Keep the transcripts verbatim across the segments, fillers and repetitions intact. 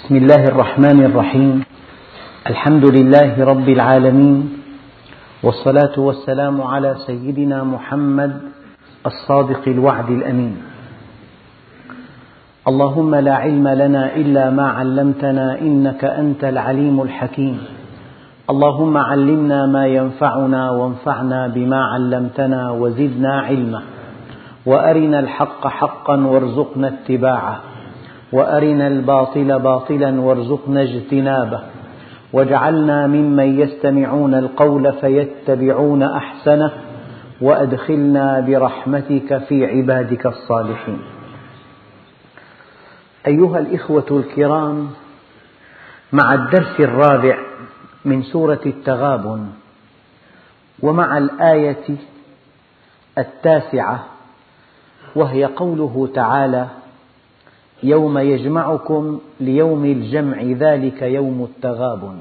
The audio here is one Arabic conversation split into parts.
بسم الله الرحمن الرحيم. الحمد لله رب العالمين، والصلاة والسلام على سيدنا محمد الصادق الوعد الأمين. اللهم لا علم لنا إلا ما علمتنا إنك أنت العليم الحكيم. اللهم علمنا ما ينفعنا وانفعنا بما علمتنا وزدنا علما، وأرنا الحق حقا وارزقنا اتباعه، وأرنا الباطل باطلا وارزقنا اجتنابه، واجعلنا ممن يستمعون القول فيتبعون أحسنه، وأدخلنا برحمتك في عبادك الصالحين. أيها الإخوة الكرام، مع الدرس الرابع من سورة التغابن، ومع الآية التاسعة، وهي قوله تعالى: يوم يجمعكم ليوم الجمع ذلك يوم التغابن.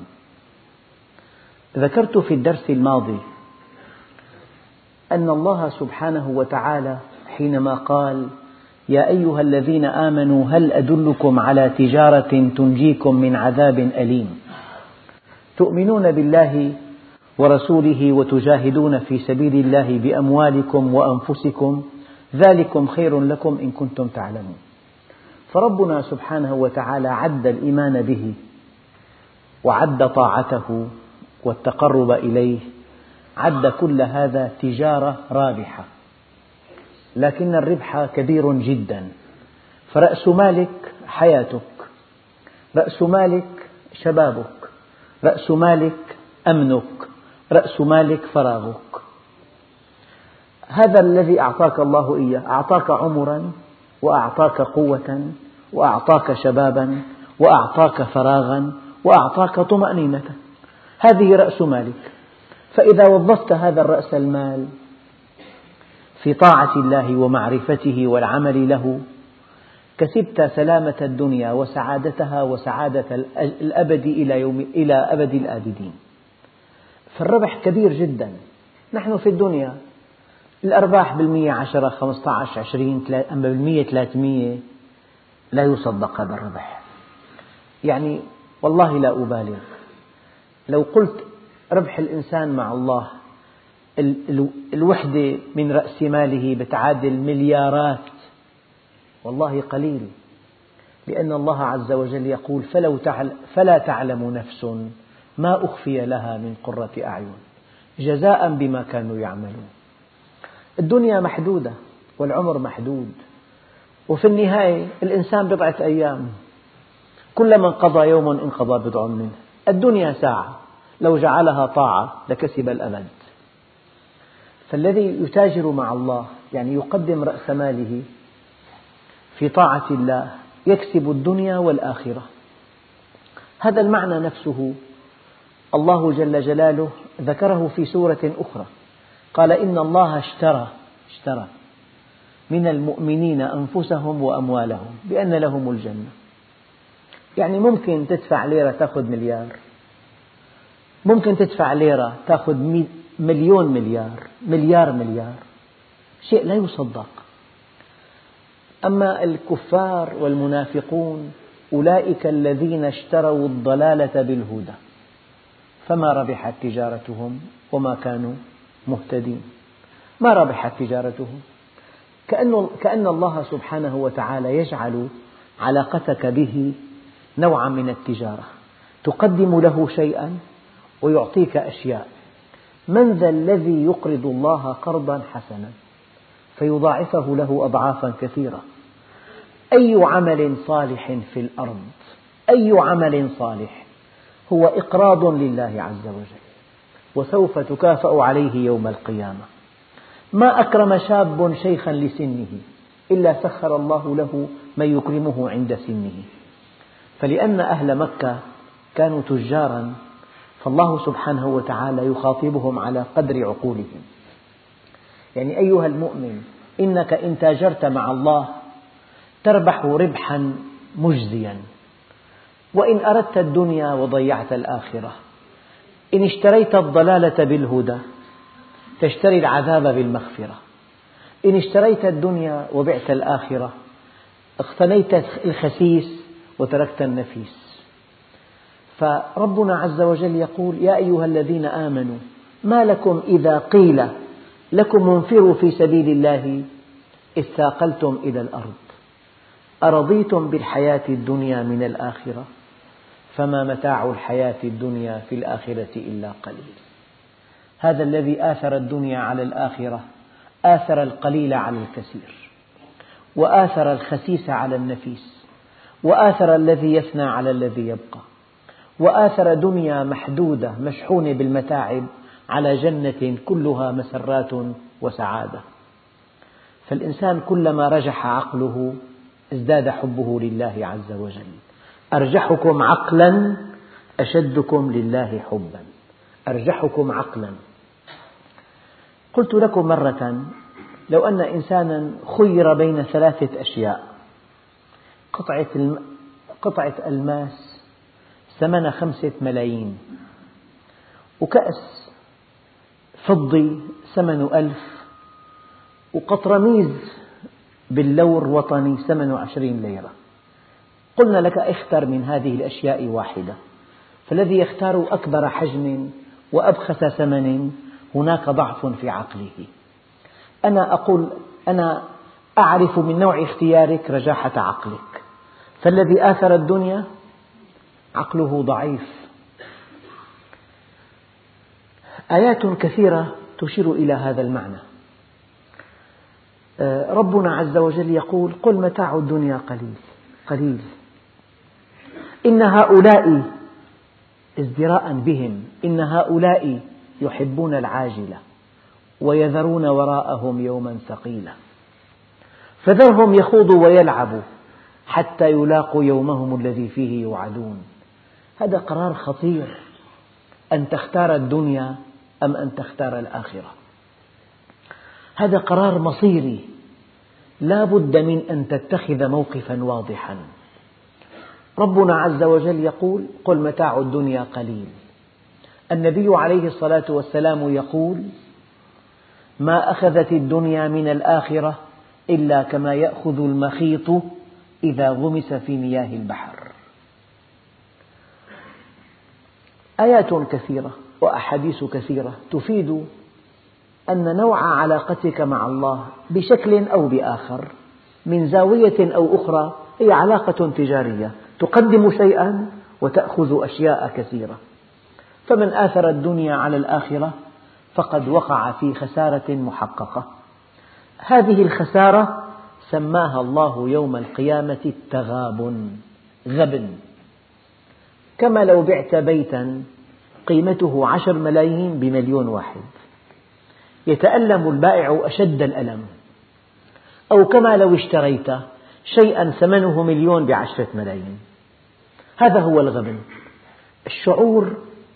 ذكرت في الدرس الماضي أن الله سبحانه وتعالى حينما قال: يا أيها الذين آمنوا هل أدلكم على تجارة تنجيكم من عذاب أليم، تؤمنون بالله ورسوله وتجاهدون في سبيل الله بأموالكم وأنفسكم ذلكم خير لكم إن كنتم تعلمون. فربنا سبحانه وتعالى عد الإيمان به، وعد طاعته والتقرب إليه، عد كل هذا تجارة رابحة، لكن الربح كبير جدا. فرأس مالك حياتك، رأس مالك شبابك، رأس مالك أمنك، رأس مالك فراغك. هذا الذي أعطاك الله إياه، أعطاك عمرا، وأعطاك قوة، وأعطاك شبابا، وأعطاك فراغا، وأعطاك طمأنينة. هذه رأس مالك. فإذا وظفت هذا الرأس المال في طاعة الله ومعرفته والعمل له، كسبت سلامة الدنيا وسعادتها وسعادة الأبد إلى يوم إلى أبد الآبدين. فالربح كبير جدا. نحن في الدنيا الأرباح بالمئة عشرة، خمسة عشر، عشرين، أما بالمئة ثلاثمئة لا يصدق هذا الربح. يعني والله لا أبالغ، لو قلت ربح الإنسان مع الله الوحدة من رأس ماله بتعادل مليارات، والله قليل، لأن الله عز وجل يقول: فلو تعلم فلا تعلم نفس ما أخفي لها من قرة أعين جزاء بما كانوا يعملون. الدنيا محدودة والعمر محدود، وفي النهاية الإنسان بضعة أيام، كلما انقضى يوم انقضى بضع منه. الدنيا ساعة، لو جعلها طاعة لكسب الأبد. فالذي يتاجر مع الله يعني يقدم رأس ماله في طاعة الله يكسب الدنيا والآخرة. هذا المعنى نفسه الله جل جلاله ذكره في سورة أخرى، قال: إن الله اشترى اشترى من المؤمنين أنفسهم وأموالهم بأن لهم الجنة. يعني ممكن تدفع ليرة تأخذ مليار، ممكن تدفع ليرة تأخذ مليون مليار، مليار مليار، شيء لا يصدق. أما الكفار والمنافقون أولئك الذين اشتروا الضلالة بالهدى فما ربحت تجارتهم وما كانوا مهتدين. ما ربحت تجارتهم، كأنه كأن الله سبحانه وتعالى يجعل علاقتك به نوعا من التجارة، تقدم له شيئا ويعطيك أشياء. من ذا الذي يقرض الله قرضا حسنا فيضاعفه له أضعافا كثيرة؟ أي عمل صالح في الأرض، أي عمل صالح هو إقراض لله عز وجل، وسوف تكافأ عليه يوم القيامة. ما أكرم شاب شيخا لسنه إلا سخر الله له من يكرمه عند سنه. فلأن أهل مكة كانوا تجارا، فالله سبحانه وتعالى يخاطبهم على قدر عقولهم. يعني أيها المؤمن، إنك إن تاجرت مع الله تربح ربحا مجزيا، وإن أردت الدنيا وضيعت الآخرة. إن اشتريت الضلالة بالهدى تشتري العذاب بالمغفرة. إن اشتريت الدنيا وبعت الآخرة اقتنيت الخسيس وتركت النفيس. فربنا عز وجل يقول يا أيها الذين آمنوا ما لكم إذا قيل لكم انفروا في سبيل الله اثاقلتم إلى الأرض أرضيتم بالحياة الدنيا من الآخرة فما متاع الحياة الدنيا في الآخرة إلا قليل. هذا الذي آثر الدنيا على الآخرة آثر القليل على الكثير، وآثر الخسيس على النفيس، وآثر الذي يفنى على الذي يبقى، وآثر دنيا محدودة مشحونة بالمتاعب على جنة كلها مسرات وسعادة. فالإنسان كلما رجح عقله ازداد حبه لله عز وجل. أرجحكم عقلا أشدكم لله حبا. أرجحكم عقلا. قلت لكم مرة لو أن إنسانا خير بين ثلاثة أشياء: قطعة, الم... قطعة ألماس ثمنها خمسة ملايين، وكأس فضي ثمنه ألف، وقطرميز باللور وطني ثمنه عشرين ليرة، قلنا لك اختر من هذه الأشياء واحدة، فالذي يختار أكبر حجم وأبخس ثمن هناك ضعف في عقله. أنا أقول أنا أعرف من نوع اختيارك رجاحة عقلك، فالذي آثر الدنيا عقله ضعيف. آيات كثيرة تشير إلى هذا المعنى. ربنا عز وجل يقول قل متاع الدنيا قليل قليل إن هؤلاء ازدراء بهم إن هؤلاء يحبون العاجلة ويذرون وراءهم يوما ثقيلا فذرهم يخوضوا ويلعبوا حتى يلاقوا يومهم الذي فيه يوعدون. هذا قرار خطير، أن تختار الدنيا أم أن تختار الآخرة. هذا قرار مصيري، لا بد من أن تتخذ موقفا واضحا. ربنا عز وجل يقول قل متاع الدنيا قليل. النبي عليه الصلاة والسلام يقول ما أخذت الدنيا من الآخرة إلا كما يأخذ المخيط إذا غمس في مياه البحر. آيات كثيرة وأحاديث كثيرة تفيد أن نوع علاقتك مع الله بشكل أو بآخر من زاوية أو أخرى هي علاقة تجارية، تقدم شيئا وتأخذ أشياء كثيرة. فمن آثر الدنيا على الآخرة فقد وقع في خسارة محققة. هذه الخسارة سماها الله يوم القيامة التغابن، غبن. كما لو بعت بيتا قيمته عشر ملايين بمليون واحد، يتألم البائع أشد الألم. أو كما لو اشتريت شيئا ثمنه مليون بعشرة ملايين. هذا هو الغبن، الشعور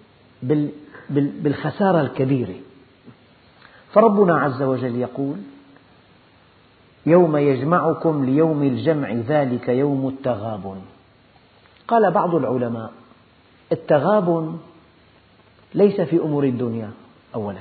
بالخسارة الكبيرة. فربنا عز وجل يقول يوم يجمعكم ليوم الجمع ذلك يوم التغابن. قال بعض العلماء التغابن ليس في أمور الدنيا أولا،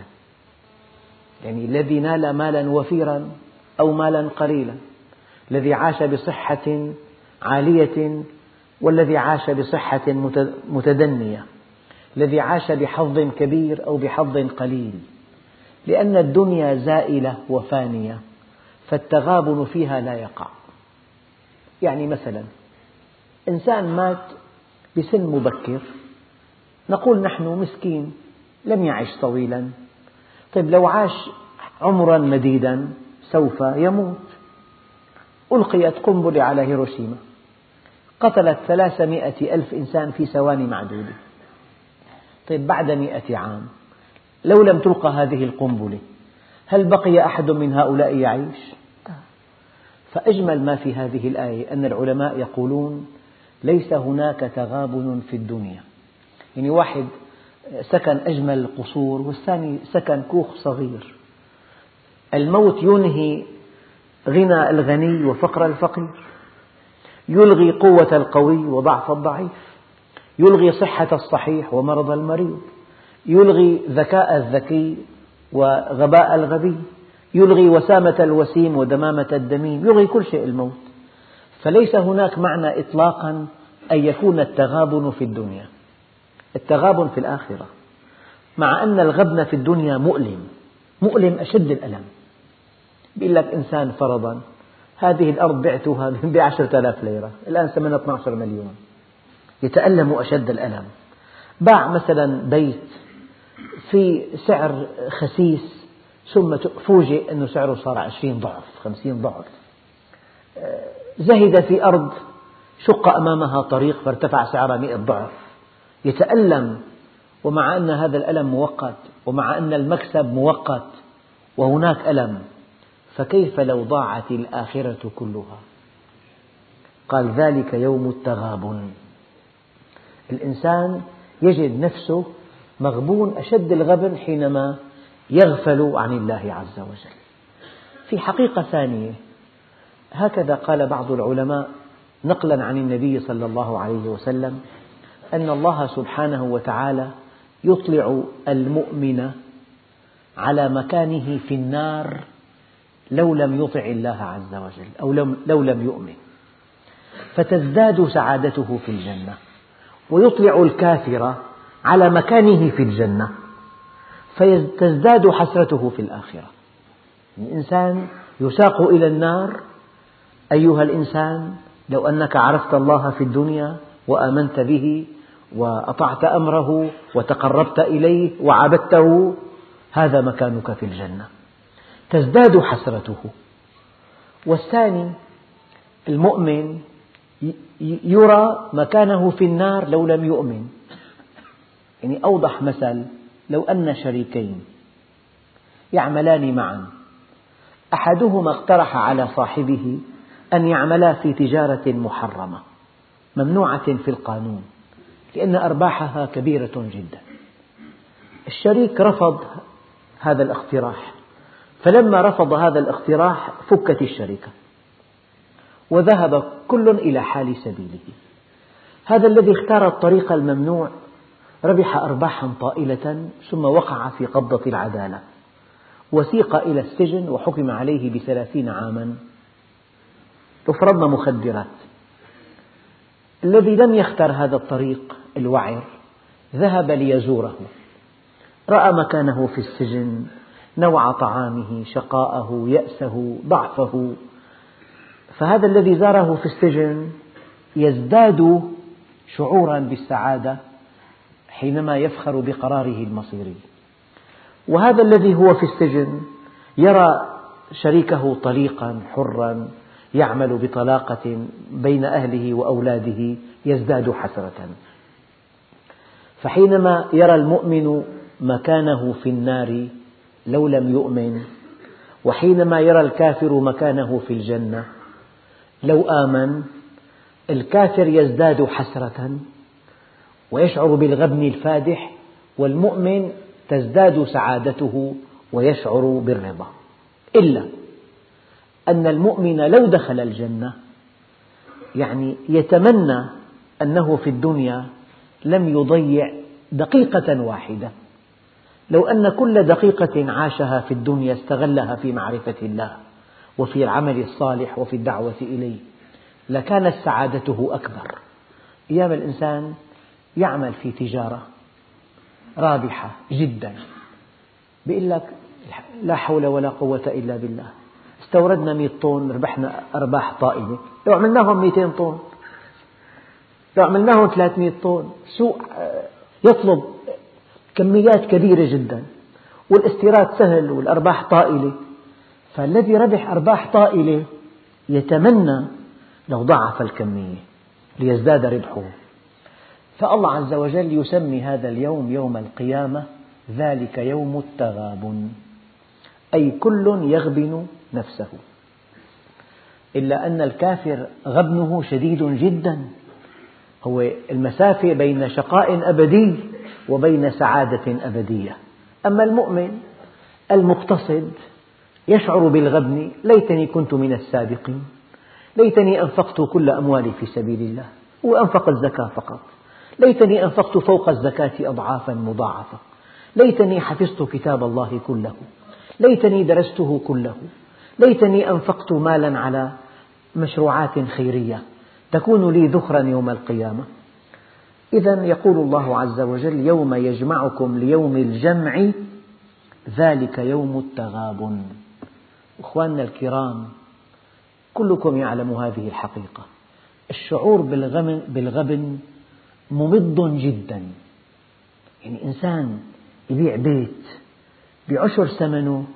يعني الذي نال مالا وفيرا أو مالا قليلا، الذي عاش بصحة عالية والذي عاش بصحة متدنية، الذي عاش بحظ كبير أو بحظ قليل، لأن الدنيا زائلة وفانية فالتغابن فيها لا يقع. يعني مثلا إنسان مات بسن مبكر، نقول نحن مسكين لم يعش طويلا. طيب لو عاش عمرا مديدا سوف يموت. ألقيت قنبلة على هيروشيما قتلت ثلاثمائة ألف إنسان في ثواني معدودة. طيب بعد مئة عام لو لم تلقى هذه القنبلة هل بقي أحد من هؤلاء يعيش؟ فأجمل ما في هذه الآية أن العلماء يقولون ليس هناك تغابن في الدنيا. يعني واحد سكن أجمل القصور والثاني سكن كوخ صغير. الموت ينهي غنى الغني وفقر الفقير، يلغي قوة القوي وضعف الضعيف، يلغي صحة الصحيح ومرض المريض، يلغي ذكاء الذكي وغباء الغبي، يلغي وسامة الوسيم ودمامة الدميم، يلغي كل شيء الموت. فليس هناك معنى إطلاقا أن يكون التغابن في الدنيا. التغابن في الآخرة، مع أن الغبن في الدنيا مؤلم، مؤلم أشد الألم. يقول لك إنسان فرضا هذه الأرض بعتها بعشرة آلاف ليرة، الآن ثمنها اثني عشر مليون، يتألم أشد الألم. باع مثلا بيت في سعر خسيس ثم فوجئ أنه سعره صار عشرين ضعف خمسين ضعف. زهد في أرض شق أمامها طريق فارتفع سعرها مئة ضعف، يتألم، ومع أن هذا الألم مؤقت، ومع أن المكسب مؤقت وهناك ألم، فكيف لو ضاعت الآخرة كلها؟ قال ذلك يوم التغابن. الإنسان يجد نفسه مغبون أشد الغبن حينما يغفل عن الله عز وجل. في حقيقة ثانية، هكذا قال بعض العلماء نقلا عن النبي صلى الله عليه وسلم، أن الله سبحانه وتعالى يطلع المؤمن على مكانه في النار لو لم يطع الله عز وجل أو لو لم يؤمن، فتزداد سعادته في الجنة، ويطلع الكافر على مكانه في الجنة فتزداد حسرته في الآخرة. الإنسان يساق إلى النار: أيها الإنسان، لو أنك عرفت الله في الدنيا وآمنت به وأطعت أمره وتقربت إليه وعبدته، هذا مكانك في الجنة، تزداد حسرته. والثاني المؤمن يرى مكانه في النار لو لم يؤمن. يعني أوضح مثل: لو أن شريكين يعملان معا، أحدهما اقترح على صاحبه أن يعملا في تجارة محرمة ممنوعة في القانون لأن أرباحها كبيرة جدا. الشريك رفض هذا الاقتراح، فلما رفض هذا الاقتراح فكت الشركة وذهب كل إلى حال سبيله. هذا الذي اختار الطريق الممنوع ربح أرباحا طائلة ثم وقع في قبضة العدالة وسيق إلى السجن وحكم عليه بثلاثين عاما. تفرضن مخدرات. الذي لم يختر هذا الطريق الوعر ذهب ليزوره، رأى مكانه في السجن، نوع طعامه، شقاءه، يأسه، ضعفه، فهذا الذي زاره في السجن يزداد شعورا بالسعادة حينما يفخر بقراره المصيري، وهذا الذي هو في السجن يرى شريكه طليقا حرا يعمل بطلاقة بين أهله وأولاده يزداد حسرة. فحينما يرى المؤمن مكانه في النار لو لم يؤمن، وحينما يرى الكافر مكانه في الجنة لو آمن، الكافر يزداد حسرة ويشعر بالغبن الفادح، والمؤمن تزداد سعادته ويشعر بالرضا. إلا أن المؤمن لو دخل الجنة يعني يتمنى أنه في الدنيا لم يضيع دقيقة واحدة، لو أن كل دقيقة عاشها في الدنيا استغلها في معرفة الله وفي العمل الصالح وفي الدعوة إليه لكانت سعادته أكبر. أيام الإنسان يعمل في تجارة رابحة جدا، بيقول لك لا حول ولا قوة إلا بالله، استوردنا مئة طن ربحنا أرباح طائلة، لو عملناهم مئتين طن، لو عملناهم ثلاثمئة طن، سوق يطلب كميات كبيرة جدا والاستيراد سهل والأرباح طائلة، فالذي ربح أرباح طائلة يتمنى لو ضعف الكمية ليزداد ربحه. فالله عز وجل يسمي هذا اليوم يوم القيامة ذلك يوم التغابن، أي كل يغبن نفسه، إلا أن الكافر غبنه شديد جدا، هو المسافة بين شقاء أبدي وبين سعادة أبدية. أما المؤمن المقتصد يشعر بالغبن: ليتني كنت من السابقين، ليتني أنفقت كل أموالي في سبيل الله، وأنفق الزكاة فقط، ليتني أنفقت فوق الزكاة أضعافا مضاعفة، ليتني حفظت كتاب الله كله، ليتني درسته كله، ليتني أنفقت مالا على مشروعات خيرية تكون لي ذخرا يوم القيامة. إذن يقول الله عز وجل: يوم يجمعكم ليوم الجمع ذلك يوم التغابن. أخواننا الكرام، كلكم يعلم هذه الحقيقة، الشعور بالغبن ممض جدا. يعني إنسان يبيع بيت بعشر ثمنه،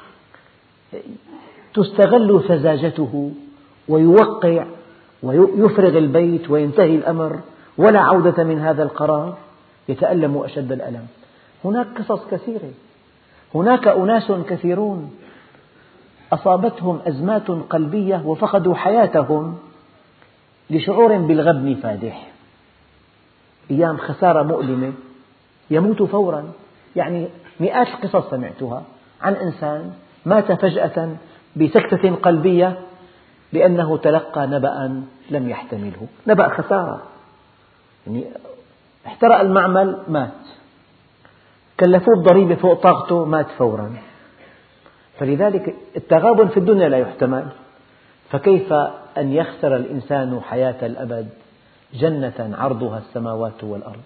تستغل سذاجته ويوقع ويفرغ البيت وينتهي الأمر ولا عودة من هذا القرار، يتألم أشد الألم. هناك قصص كثيرة، هناك أناس كثيرون أصابتهم أزمات قلبية وفقدوا حياتهم لشعور بالغبن فادح، أيام خسارة مؤلمة يموت فورا. يعني مئات القصص سمعتها عن إنسان مات فجأة بسكتة قلبية لأنه تلقى نبأ لم يحتمله، نبأ خسارة، يعني احترق المعمل مات، كلفوه الضريبة فوق طاقته مات فورا. فلذلك التغابن في الدنيا لا يحتمل، فكيف أن يخسر الإنسان حياة الأبد، جنة عرضها السماوات والأرض.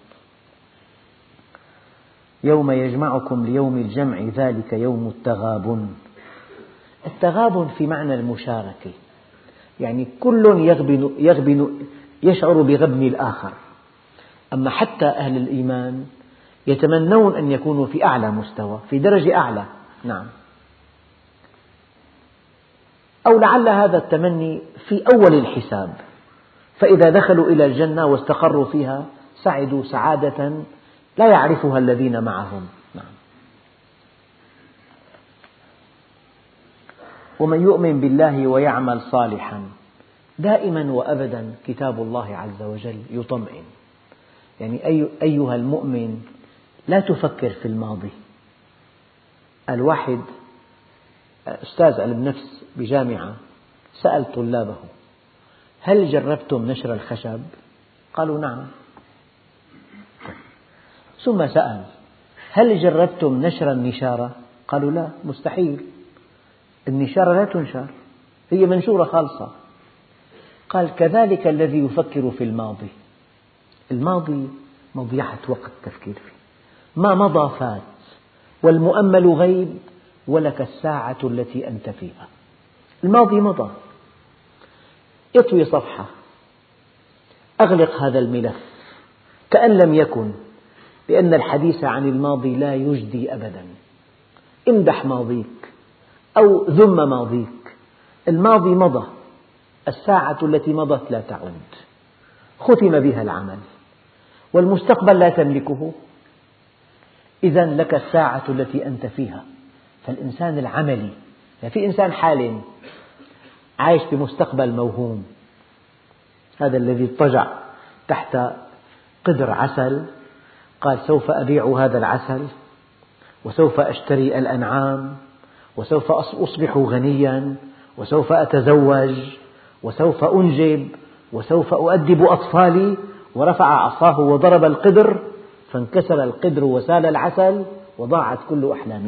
يوم يجمعكم ليوم الجمع ذلك يوم التغابن. التغابن في معنى المشاركة، يعني كل يغبن, يغبن يشعر بغبن الآخر. أما حتى أهل الإيمان يتمنون أن يكونوا في أعلى مستوى، في درجة أعلى. نعم، أو لعل هذا التمني في أول الحساب، فإذا دخلوا إلى الجنة واستقروا فيها سعدوا سعادة لا يعرفها الذين معهم. نعم. ومن يؤمن بالله ويعمل صالحا، دائما وأبدا كتاب الله عز وجل يطمئن. يعني أي أيها المؤمن لا تفكر في الماضي. الواحد أستاذ علم نفس بجامعة سأل طلابه: هل جربتم نشر الخشب؟ قالوا نعم. ثم سأل: هل جربتم نشر النشارة؟ قالوا لا، مستحيل، النشارة لا تنشر، هي منشورة خالصة. قال: كذلك الذي يفكر في الماضي، الماضي مضيعة وقت تفكير فيه، ما مضى فات، والمؤمل غيب، ولك الساعة التي أنت فيها. الماضي مضى، اطوي صفحة، أغلق هذا الملف كأن لم يكن، لأن الحديث عن الماضي لا يجدي أبدا. امدح ماضيك أو ذم ماضيك، الماضي مضى، الساعة التي مضت لا تعود، ختم بها العمل، والمستقبل لا تملكه، إذا لك الساعة التي أنت فيها. فالإنسان العملي، يعني في إنسان حالم عايش بمستقبل موهوم، هذا الذي اضطجع تحت قدر عسل قال: سوف أبيع هذا العسل، وسوف أشتري الأنعام، وسوف أصبح غنيا، وسوف أتزوج، وسوف أنجب، وسوف أؤدب أطفالي، ورفع عصاه وضرب القدر فانكسر القدر وسال العسل وضاعت كل أحلامه.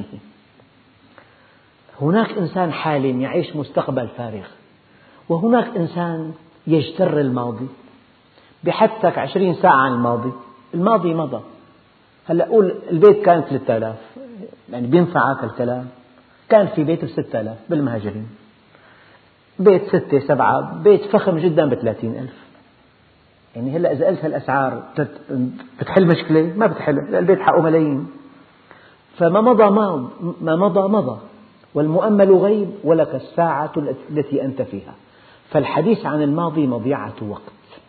هناك إنسان حالم يعيش مستقبل فارغ، وهناك إنسان يجتر الماضي، بحثك عشرين ساعة عن الماضي، الماضي مضى. هلأ قول البيت كان ثلاثة آلاف، يعني بينفعك الكلام، كان في بيت بستة آلاف بالمهاجرين، بيت ستة سبعة، بيت فخم جدا بثلاثين ألف. يعني هلأ إذا قلت هالأسعار بتحل مشكلة؟ ما بتحل، البيت حقه ملايين. فما مضى ما مضى مضى، والمؤمل غيب، ولك الساعة التي أنت فيها. فالحديث عن الماضي مضيعة وقت.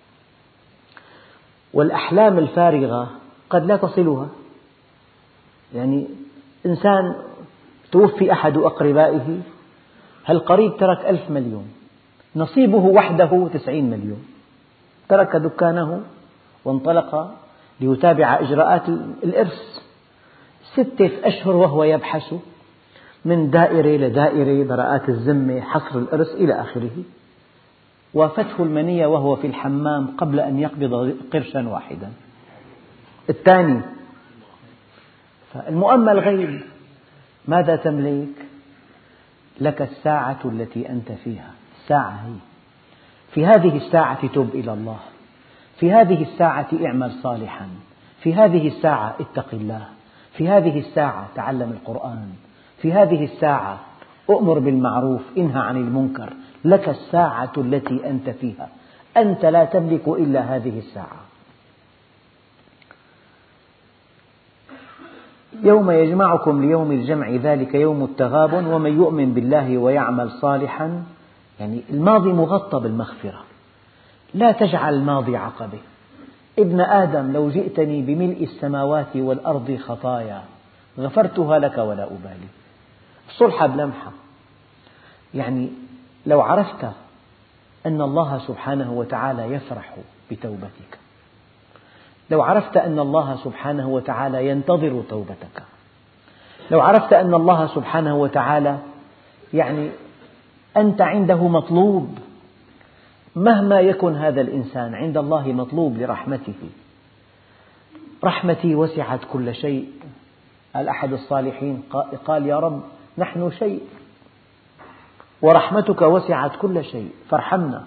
والأحلام الفارغة قد لا تصلها، يعني إنسان توفي أحد أقربائه، هالقريب ترك ألف مليون، نصيبه وحده تسعين مليون، ترك دكانه وانطلق ليتابع إجراءات الإرث. ستة أشهر وهو يبحث من دائرة لدائرة، براءات الذمة، حصر الإرث إلى آخره. وافته المنية وهو في الحمام قبل أن يقبض قرشا واحدا. الثاني فالمؤمل غيب، ماذا تملك؟ لك الساعة التي أنت فيها. الساعة هي في هذه الساعة تب إلى الله، في هذه الساعة اعمل صالحا، في هذه الساعة اتق الله، في هذه الساعة تعلم القرآن، في هذه الساعة أؤمر بالمعروف انهى عن المنكر، لك الساعة التي أنت فيها، أنت لا تملك إلا هذه الساعة. يوم يجمعكم ليوم الجمع ذلك يوم التغابن ومن يؤمن بالله ويعمل صالحا، يعني الماضي مغطى بالمغفرة، لا تجعل الماضي عقبة. ابن آدم لو جئتني بملء السماوات والأرض خطايا غفرتها لك ولا أبالي. الصلحة بلمحة، يعني لو عرفت أن الله سبحانه وتعالى يفرح بتوبتك، لو عرفت أن الله سبحانه وتعالى ينتظر توبتك، لو عرفت أن الله سبحانه وتعالى يعني أنت عنده مطلوب، مهما يكن هذا الإنسان عند الله مطلوب لرحمته. رحمتي وسعت كل شيء، قال أحد الصالحين قال يا رب نحن شيء ورحمتك وسعت كل شيء فارحمنا.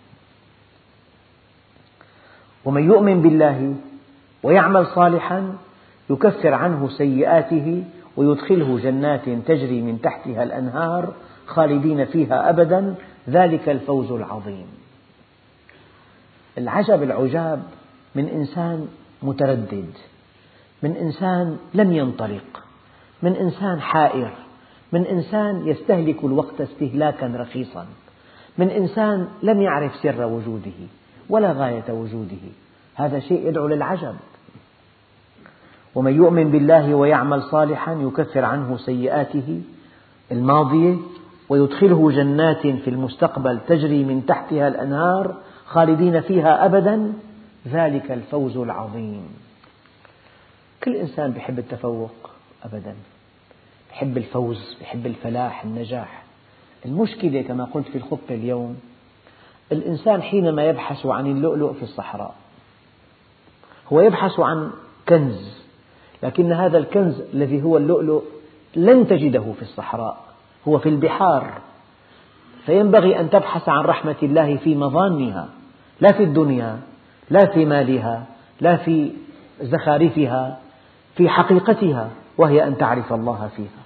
ومن يؤمن بالله ويعمل صالحا يكفر عنه سيئاته ويدخله جنات تجري من تحتها الأنهار خالدين فيها أبدا ذلك الفوز العظيم. العجب العجاب من إنسان متردد، من إنسان لم ينطلق، من إنسان حائر، من إنسان يستهلك الوقت استهلاكا رخيصا، من إنسان لم يعرف سر وجوده ولا غاية وجوده. هذا شيء يدعو للعجب. ومن يؤمن بالله ويعمل صالحا يكفر عنه سيئاته الماضية ويدخله جنات في المستقبل تجري من تحتها الأنهار خالدين فيها أبدا ذلك الفوز العظيم. كل إنسان يحب التفوق أبدا، يحب الفوز، يحب الفلاح، النجاح. المشكلة كما قلت في الخطبة اليوم، الإنسان حينما يبحث عن اللؤلؤ في الصحراء هو يبحث عن كنز، لكن هذا الكنز الذي هو اللؤلؤ لن تجده في الصحراء، هو في البحار. فينبغي أن تبحث عن رحمة الله في مظانها، لا في الدنيا، لا في مالها، لا في زخارفها، في حقيقتها، وهي أن تعرف الله فيها.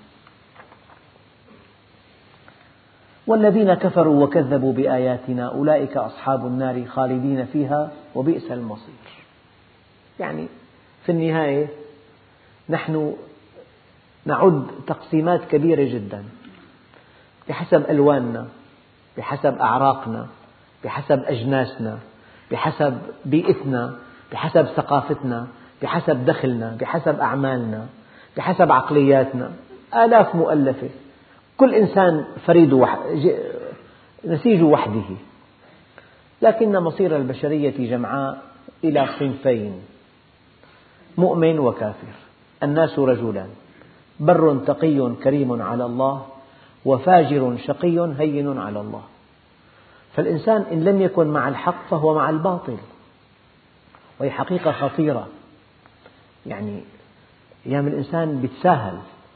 والذين كفروا وكذبوا بآياتنا أولئك أصحاب النار خالدين فيها وبئس المصير. يعني في النهاية نحن نعد تقسيمات كبيرة جدا بحسب ألواننا، بحسب أعراقنا، بحسب أجناسنا، بحسب بيئتنا، بحسب ثقافتنا، بحسب دخلنا، بحسب أعمالنا، بحسب عقلياتنا، آلاف مؤلفة. كل إنسان فريد وح... نسيج وحده، لكن مصير البشرية جمعاء إلى صنفين: مؤمن وكافر. الناس رجلان: بر تقي كريم على الله، وفاجر شقي هين على الله. فالإنسان إن لم يكن مع الحق فهو مع الباطل، وهي حقيقة خطيرة. يعني أيام الإنسان بيتساهل.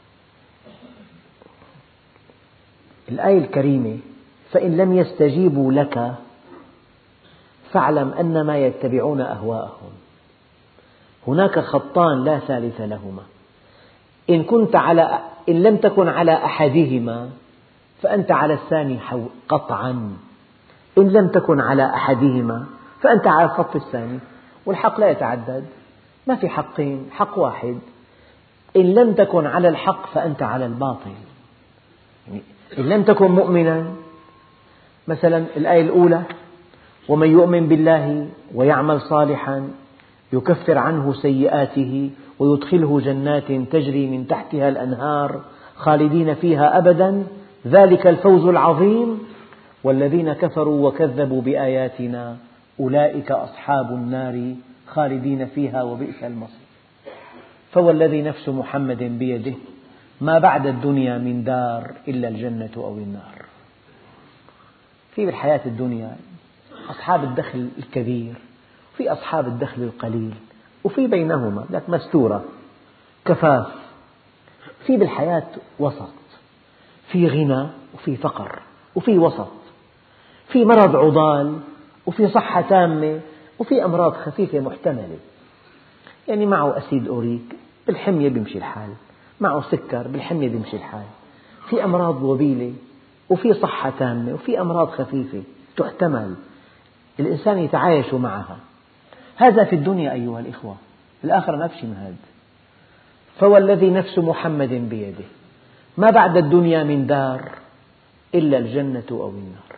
الآية الكريمة: فإن لم يستجيبوا لك فاعلم أنما يتبعون أهواءهم. هناك خطان لا ثالث لهما. إن كنت على إن لم تكن على أحدهما فأنت على الثاني قطعا، إن لم تكن على أحدهما فأنت على الخط الثاني. والحق لا يتعدد، ما في حقين، حق واحد. إن لم تكن على الحق فأنت على الباطل. يعني إن لم تكن مؤمنا، مثلا الآية الأولى: ومن يؤمن بالله ويعمل صالحا يكفر عنه سيئاته ويدخله جنات تجري من تحتها الأنهار خالدين فيها أبدا ذلك الفوز العظيم. والذين كفروا وكذبوا بآياتنا أولئك أصحاب النار خالدين فيها وبئس المصير. فوالذي نفس محمد بيده ما بعد الدنيا من دار إلا الجنة أو النار. في بالحياة الدنيا أصحاب الدخل الكبير، وفي أصحاب الدخل القليل، وفي بينهما لك مستورة كفاف. في بالحياة وسط، في غنى وفي فقر، وفي وسط، في مرض عضال وفي صحة تامة، وفي أمراض خفيفة محتملة، يعني معه أسيد أوريك بالحمية بيمشي الحال، معه سكر بالحمية بيمشي الحال. في أمراض وبيلة وفي صحة تامة، وفي أمراض خفيفة تحتمل، الإنسان يتعايش معها. هذا في الدنيا أيها الإخوة، الآخرة ما في من هذا. فوالذي نفس محمد بيده ما بعد الدنيا من دار إلا الجنة أو النار.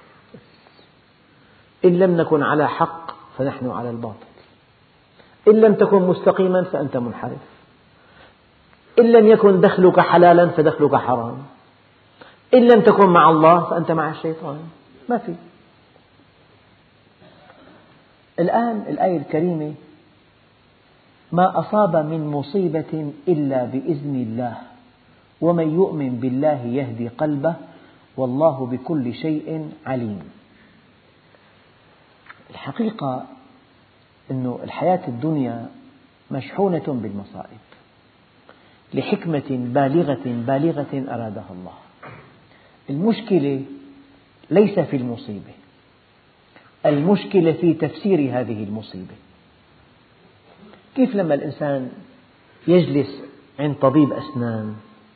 إن لم نكن على حق فنحن على الباطل، إن لم تكن مستقيما فأنت منحرف، إن لم يكن دخلك حلالا فدخلك حرام، إن لم تكن مع الله فأنت مع الشيطان، ما في. الآن الآية الكريمة: ما أصاب من مصيبة إلا بإذن الله ومن يؤمن بالله يهدي قلبه والله بكل شيء عليم. الحقيقة أن الحياة الدنيا مشحونة بالمصائب لحكمة بالغة بالغة أرادها الله. المشكلة ليس في المصيبة، المشكلة في تفسير هذه المصيبة. كيف لما الإنسان يجلس عند طبيب أسنان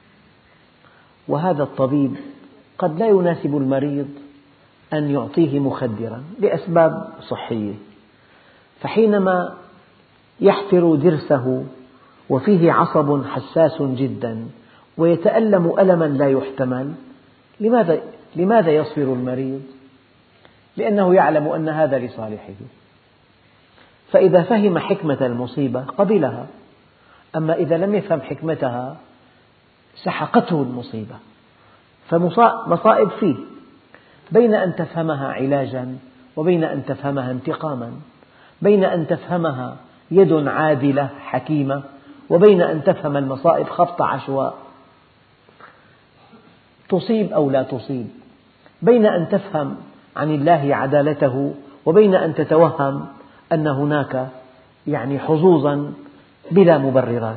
وهذا الطبيب قد لا يناسب المريض أن يعطيه مخدرا لأسباب صحية، فحينما يحفر ضرسه وفيه عصب حساس جدا ويتألم ألما لا يحتمل، لماذا لماذا يصبر المريض؟ لأنه يعلم أن هذا لصالحه، فإذا فهم حكمة المصيبة قبلها. أما إذا لم يفهم حكمتها سحقته المصيبة. فمصائب فيه، بين أن تفهمها علاجا وبين أن تفهمها انتقاما، بين أن تفهمها يد عادلة حكيمة وبين أن تفهم المصائب خبط عشواء تصيب أو لا تصيب، بين أن تفهم عن الله عدالته وبين أن تتوهم أن هناك يعني حظوظا بلا مبررات.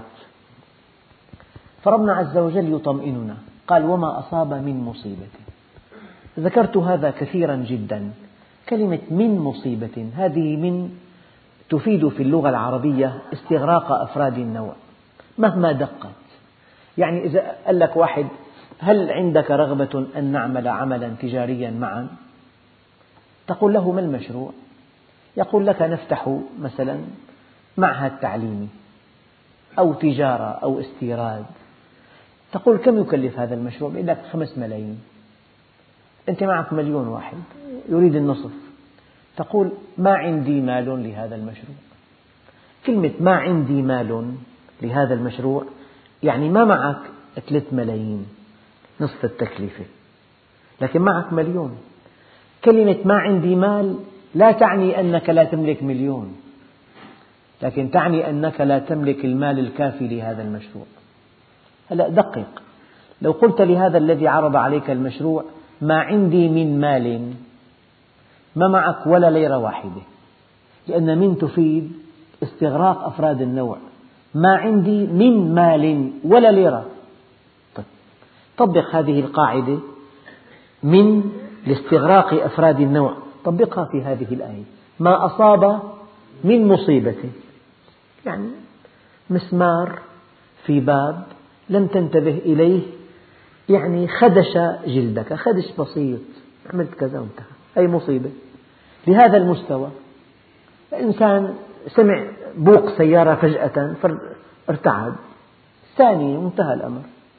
فربنا عز وجل يطمئننا، قال: وما أصاب من مصيبة. ذكرت هذا كثيرا جدا. كلمة من مصيبة، هذه من تفيد في اللغة العربية استغراق أفراد النوع مهما دقت. يعني إذا قال لك واحد: هل عندك رغبة أن نعمل عملا تجاريا معا؟ تقول له: ما المشروع؟ يقول لك: نفتح مثلا معهد تعليمي أو تجارة أو استيراد. تقول: كم يكلف هذا المشروع؟ يقول لك: خمس ملايين. أنت معك مليون واحد يريد النصف. تقول: ما عندي مال لهذا المشروع. كلمة ما عندي مال لهذا المشروع يعني ما معك ثلاث ملايين نصف التكلفة، لكن معك مليون. كلمة ما عندي مال لا تعني أنك لا تملك مليون، لكن تعني أنك لا تملك المال الكافي لهذا المشروع. هلأ دقق، لو قلت لهذا الذي عرض عليك المشروع: ما عندي من مال، ما معك ولا ليرة واحدة، لأن من تفيد استغراق أفراد النوع. ما عندي من مال ولا ليرة. طيب، طبق هذه القاعدة من لاستغراق أفراد النوع، طبقها في هذه الآية: ما أصاب من مصيبة، يعني مسمار في باب لم تنتبه إليه، يعني خدش جلدك خدش بسيط، عملت كذا وانتهى، أي مصيبة لهذا المستوى. الإنسان سمع بوق سيارة فجأة فارتعد، ثانية وانتهى الأمر.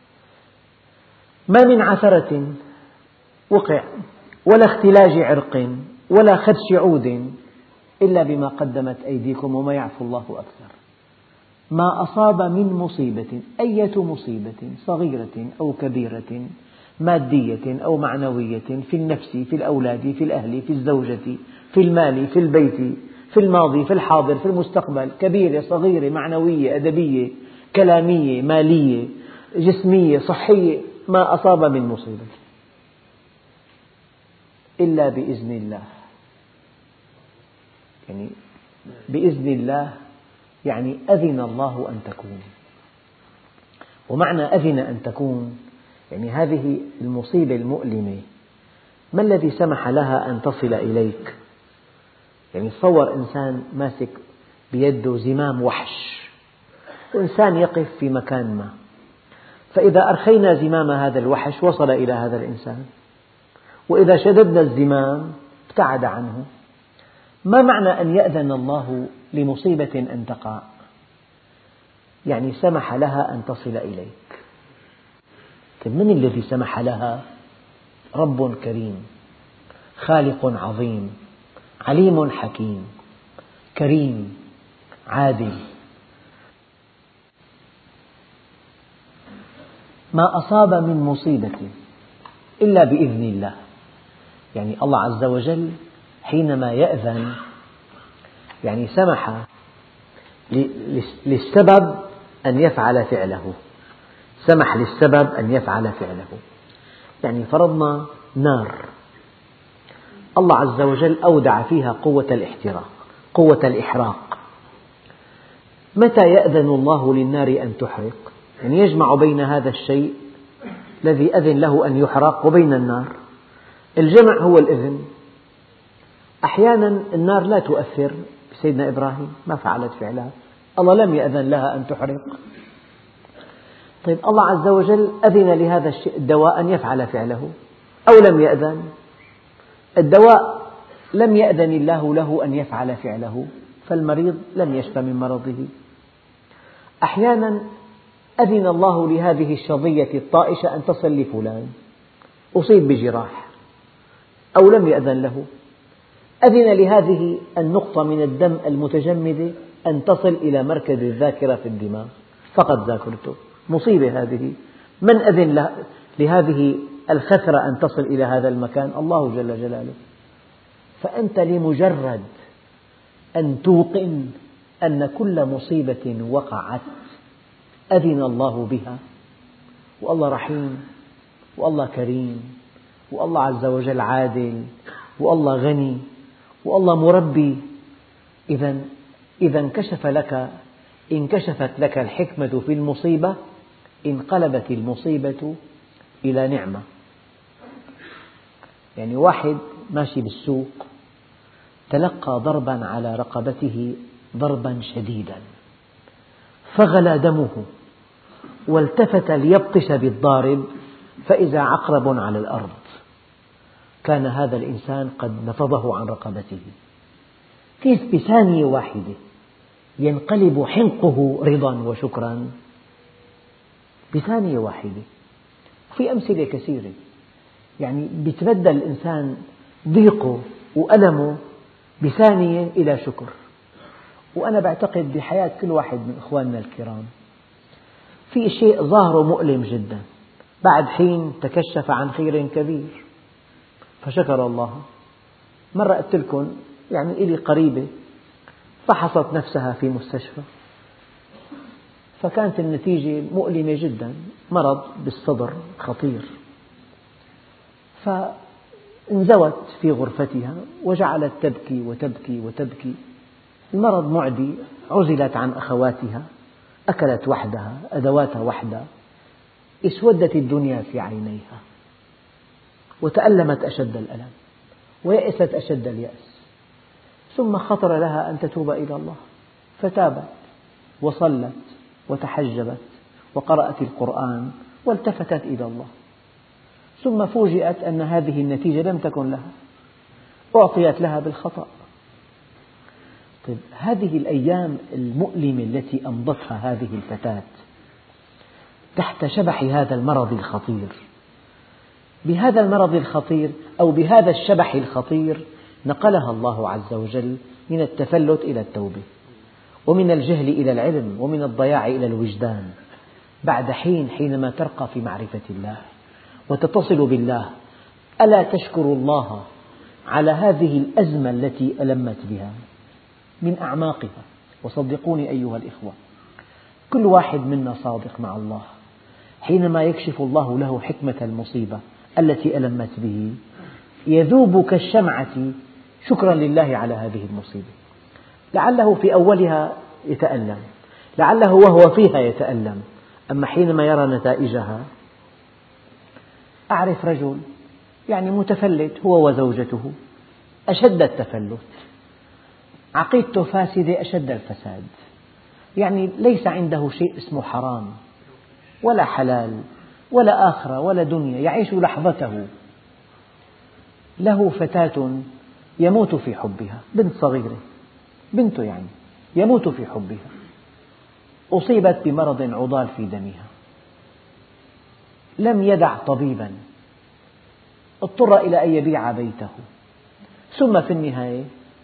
ما من عثرة وقع ولا اختلاج عرق ولا خدش عود إلا بما قدمت أيديكم وما يعفو الله أكثر. ما أصاب من مصيبة، أية مصيبة صغيرة أو كبيرة، مادية أو معنوية، في النفس، في الأولاد، في الأهل، في الزوجة، في المال، في البيت، في الماضي، في الحاضر، في المستقبل، كبيرة صغيرة، معنوية أدبية كلامية مالية جسمية صحية، ما أصاب من مصيبة إلا بإذن الله. يعني بإذن الله يعني أذن الله أن تكون. ومعنى أذن أن تكون يعني هذه المصيبة المؤلمة ما الذي سمح لها أن تصل إليك؟ يعني تصور إنسان ماسك بيده زمام وحش، وإنسان يقف في مكان ما، فإذا أرخينا زمام هذا الوحش وصل إلى هذا الإنسان، وإذا شددنا الزمام ابتعد عنه. ما معنى أن يأذن الله لمصيبة أن تقع؟ يعني سمح لها أن تصل إليك. من الذي سمح لها؟ رب كريم، خالق عظيم، عليم حكيم، كريم، عادل. ما أصاب من مصيبة إلا بإذن الله، يعني الله عز وجل حينما يأذن يعني سمح للسبب أن يفعل فعله، سمح للسبب أن يفعل فعله. يعني فرضنا نار الله عز وجل أودع فيها قوة الاحتراق، قوة الإحراق. متى يأذن الله للنار أن تحرق؟ يعني يجمع بين هذا الشيء الذي أذن له أن يحرق وبين النار. الجمع هو الإذن. أحيانا النار لا تؤثر بسيدنا إبراهيم، ما فعلت فعلها، الله لم يأذن لها أن تحرق. طيب الله عز وجل أذن لهذا الدواء أن يفعل فعله أو لم يأذن؟ الدواء لم يأذن الله له أن يفعل فعله، فالمريض لم يشفى من مرضه. أحيانا أذن الله لهذه الشظية الطائشة أن تصل لفلان، أصيب بجراح أو لم يأذن له. أذن لهذه النقطة من الدم المتجمدة أن تصل إلى مركز الذاكرة في الدماغ، فقد ذاكرته، مصيبة هذه. من أذن لهذه الخثرة أن تصل إلى هذا المكان؟ الله جل جلاله. فأنت لمجرد أن توقن أن كل مصيبة وقعت أذن الله بها، والله رحيم، والله كريم، والله عز وجل عادل، والله غني، والله مربي. إذا إذا انكشف لك انكشفت لك الحكمة في المصيبة، انقلبت المصيبة إلى نعمة. يعني واحد ماشي بالسوق تلقى ضربا على رقبته ضربا شديدا، فغلى دمه، والتفت ليبطش بالضارب فإذا عقرب على الأرض. كان هذا الإنسان قد نفضه عن رقبته. كيف بثانية واحدة ينقلب حنقه رضا وشكرا؟ بثانية واحدة. في أمثلة كثيرة، يعني يتبدل الإنسان ضيقه وألمه بثانية إلى شكر. وأنا بعتقد بحياة كل واحد من إخواننا الكرام في شيء ظاهره مؤلم جدا، بعد حين تكشف عن خير كبير فشكر الله. مرة قلت لكم يعني إلي قريبة فحصت نفسها في مستشفى، فكانت النتيجة مؤلمة جدا، مرض بالصدر خطير. فانزوت في غرفتها وجعلت تبكي وتبكي وتبكي. المرض معدي، عزلت عن أخواتها، أكلت وحدها، أدواتها وحدها، اسودت الدنيا في عينيها، وتألمت أشد الألم، ويأست أشد اليأس. ثم خطر لها أن تتوب إلى الله، فتابت وصلت وتحجبت وقرأت القرآن والتفتت إلى الله. ثم فوجئت أن هذه النتيجة لم تكن لها، أعطيت لها بالخطأ. طيب هذه الأيام المؤلمة التي أمضتها هذه الفتاة تحت شبح هذا المرض الخطير، بهذا المرض الخطير أو بهذا الشبح الخطير نقلها الله عز وجل من التفلت إلى التوبة، ومن الجهل إلى العلم، ومن الضياع إلى الوجدان. بعد حين حينما ترقى في معرفة الله وتتصل بالله، ألا تشكر الله على هذه الأزمة التي ألمت بها من أعماقها؟ وصدقوني أيها الإخوة، كل واحد منا صادق مع الله، حينما يكشف الله له حكمة المصيبة التي ألمت به يذوب كالشمعة شكرا لله على هذه المصيبة. لعله في أولها يتألم، لعله وهو فيها يتألم، أما حينما يرى نتائجها. أعرف رجل يعني متفلت هو وزوجته، أشد التفلت، عقيدته فاسدة أشد الفساد، يعني ليس عنده شيء اسمه حرام ولا حلال ولا آخرة ولا دنيا، يعيش لحظته. له فتاة يموت في حبها، بنت صغيرة، بنته يعني يموت في حبها، أصيبت بمرض عضال في دمها، لم يدع طبيبا، اضطر إلى أن يبيع بيته، ثم في النهاية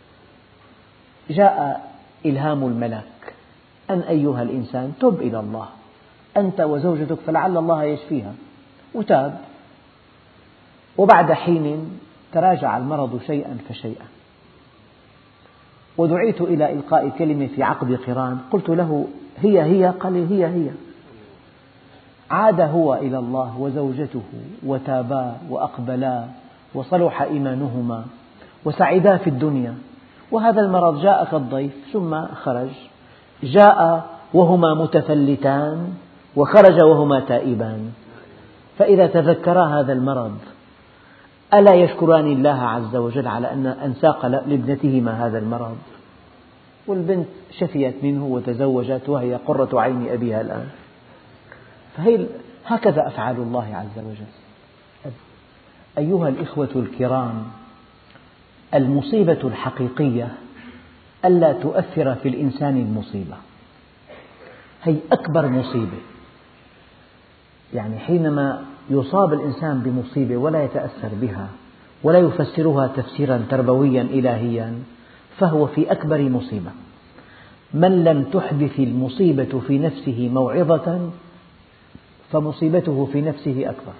جاء إلهام الملك أن أيها الإنسان تب إلى الله أنت وزوجتك فلعل الله يشفيها، وتاب. وبعد حين تراجع المرض شيئا فشيئا، ودعيت إلى إلقاء كلمة في عقد قران، قلت له هي هي؟ قال لي هي هي. عاد هو إلى الله وزوجته وتابا وأقبلا وصلح إيمانهما وسعدا في الدنيا، وهذا المرض جاء كالضيف ثم خرج، جاء وهما متفلتان وخرج وهما تائبان. فإذا تذكرا هذا المرض ألا يشكران الله عز وجل على أن ساق لابنتهما هذا المرض؟ والبنت شفيت منه وتزوجت وهي قرة عين أبيها الآن. فهي هكذا أفعال الله عز وجل. أيها الإخوة الكرام، المصيبة الحقيقية ألا تؤثر في الإنسان المصيبة، هي أكبر مصيبة. يعني حينما يصاب الإنسان بمصيبة ولا يتأثر بها ولا يفسرها تفسيرا تربويا إلهيا فهو في أكبر مصيبة. من لم تحدث المصيبة في نفسه موعظة فمصيبته في نفسه أكبر.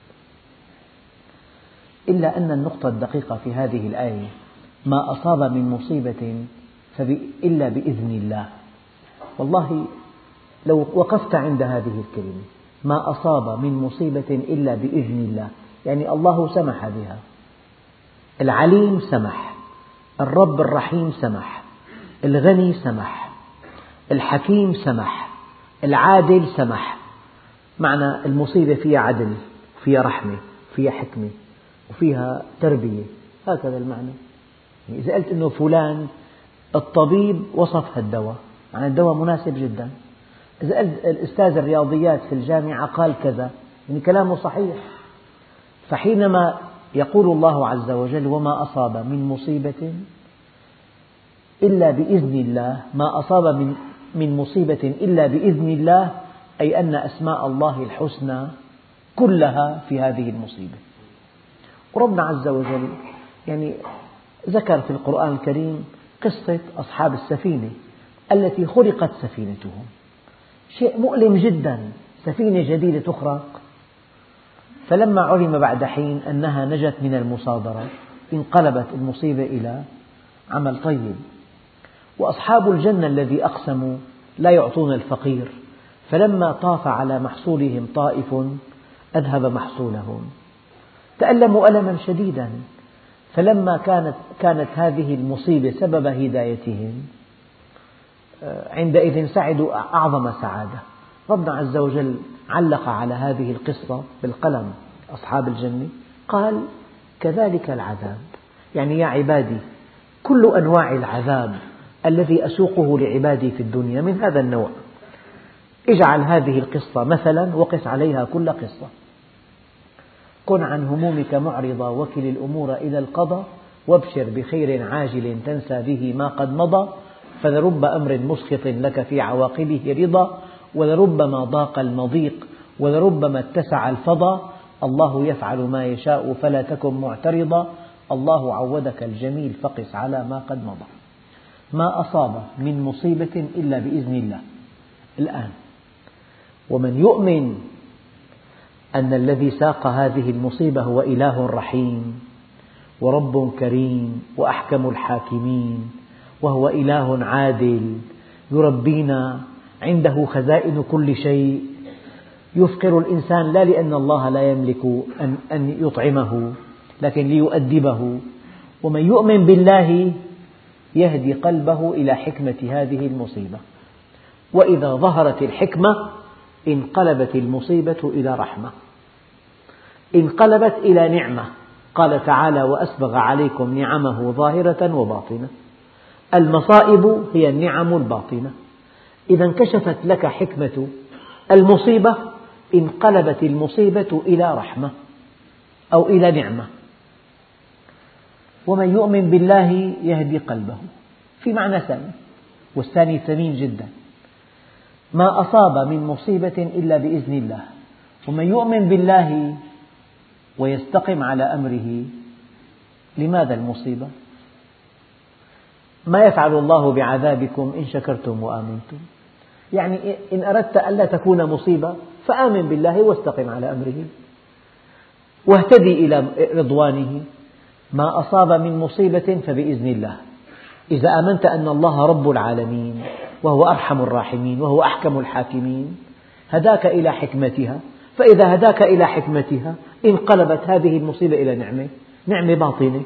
إلا أن النقطة الدقيقة في هذه الآية ما أصاب من مصيبة إلا بإذن الله. والله لو وقفت عند هذه الكلمة، ما أصاب من مصيبة إلا بإذن الله، يعني الله سمح بها، العليم سمح، الرب الرحيم سمح، الغني سمح، الحكيم سمح، العادل سمح. معنى المصيبة فيها عدل، فيها رحمة، فيها حكمة، وفيها تربية، هكذا المعنى. يعني إذا قلت أنه فلان الطبيب وصف الدواء، معنى الدواء مناسب جدا. إذا قلت الأستاذ الرياضيات في الجامعة قال كذا، يعني كلامه صحيح. فحينما يقول الله عز وجل وما أصاب من مصيبة إلا بإذن الله، ما أصاب من من مصيبة إلا بإذن الله، أي أن أسماء الله الحسنى كلها في هذه المصيبة. وربنا عز وجل يعني ذكر في القرآن الكريم قصة أصحاب السفينة التي خرقت سفينتهم، شيء مؤلم جدا، سفينة جديدة تخرق. فلما علم بعد حين أنها نجت من المصادرة انقلبت المصيبة إلى عمل طيب. وأصحاب الجنة الذي أقسموا لا يعطون الفقير، فلما طاف على محصولهم طائف أذهب محصولهم، تألموا ألما شديدا. فلما كانت, كانت هذه المصيبة سبب هدايتهم عندئذ سعدوا أعظم سعادة. ربنا عز وجل علق على هذه القصة بالقلم، أصحاب الجنة قال كذلك العذاب، يعني يا عبادي كل أنواع العذاب الذي أسوقه لعبادي في الدنيا من هذا النوع، اجعل هذه القصة مثلا وقس عليها كل قصة. كن عن همومك معرضا وكل الأمور إلى القضاء، وابشر بخير عاجل تنسى به ما قد مضى، فلرب أمر مسخط لك في عواقبه رضا، ولربما ضاق المضيق ولربما اتسع الفضا، الله يفعل ما يشاء فلا تكن معترضا، الله عودك الجميل فقس على ما قد مضى. ما أصاب من مصيبة إلا بإذن الله. الآن ومن يؤمن أن الذي ساق هذه المصيبة هو إله رحيم ورب كريم وأحكم الحاكمين، وهو إله عادل يربينا، عنده خزائن كل شيء، يفقر الإنسان لا لأن الله لا يملك أن يطعمه لكن ليؤدبه. ومن يؤمن بالله يهدي قلبه إلى حكمة هذه المصيبة، وإذا ظهرت الحكمة انقلبت المصيبة إلى رحمة، انقلبت إلى نعمة. قال تعالى وأسبغ عليكم نعمه ظاهرة وباطنة. المصائب هي النعم الباطنة. إذا انكشفت لك حكمة المصيبة انقلبت المصيبة إلى رحمة أو إلى نعمة. ومن يؤمن بالله يهدي قلبه، في معنى ثاني، والثاني ثمين جدا: ما أصاب من مصيبة إلا بإذن الله. ومن يؤمن بالله ويستقم على أمره، لماذا المصيبة؟ ما يفعل الله بعذابكم إن شكرتم وآمنتم. يعني إن أردت ألا تكون مصيبة فآمن بالله واستقم على أمره واهتدي إلى رضوانه. ما أصاب من مصيبة فبإذن الله. إذا آمنت أن الله رب العالمين وهو أرحم الراحمين وهو أحكم الحاكمين هداك إلى حكمتها، فإذا هداك إلى حكمتها انقلبت هذه المصيبة إلى نعمة، نعمة باطنة.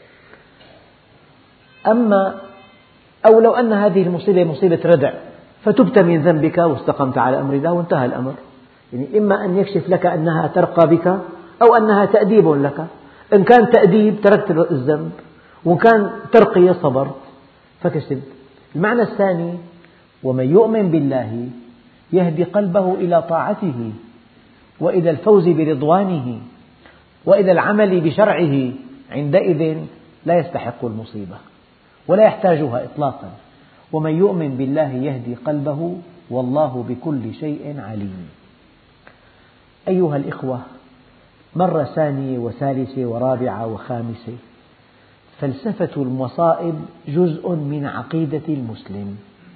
أما أو لو أن هذه المصيبة مصيبة ردع فتبت من ذنبك واستقمت على أمر الله وانتهى الأمر. يعني إما أن يكشف لك أنها ترقى بك أو أنها تأديب لك. إن كان تأديب تركت الذنب، وإن كان ترقية صبرت فكسبت. المعنى الثاني: ومن يؤمن بالله يهدي قلبه إلى طاعته وإلى الفوز برضوانه وإلى العمل بشرعه، عندئذ لا يستحق المصيبة ولا يحتاجها إطلاقا. ومن يؤمن بالله يهدي قلبه والله بكل شيء عليم. أيها الإخوة، مرة ثانية وثالثة ورابعة وخامسة، فلسفة المصائب جزء من عقيدة المسلم.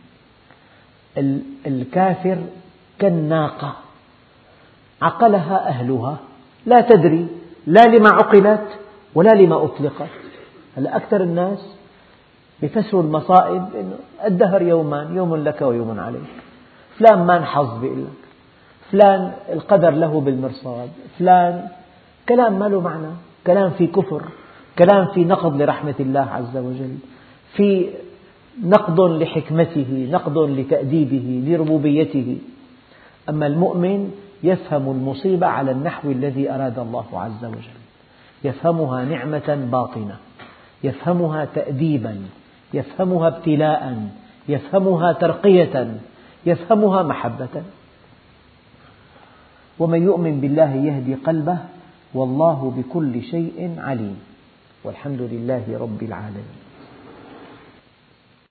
الكافر كالناقة عقلها أهلها، لا تدري لا لما عقلت ولا لما أطلقت. هلأ أكثر الناس يفسروا المصائب إنه الدهر يومان، يوم لك ويوم عليك، فلان ما انحظ بيقول لك، فلان القدر له بالمرصاد، فلان كلام ما له معنى، كلام في كفر، كلام في نقض لرحمة الله عز وجل، في نقض لحكمته، نقض لتأديبه لربوبيته. أما المؤمن يفهم المصيبة على النحو الذي أراد الله عز وجل، يفهمها نعمة باطنة، يفهمها تأديبا، يفهمها ابتلاء، يفهمها ترقية، يفهمها محبة. ومن يؤمن بالله يهدي قلبه والله بكل شيء عليم. والحمد لله رب العالمين.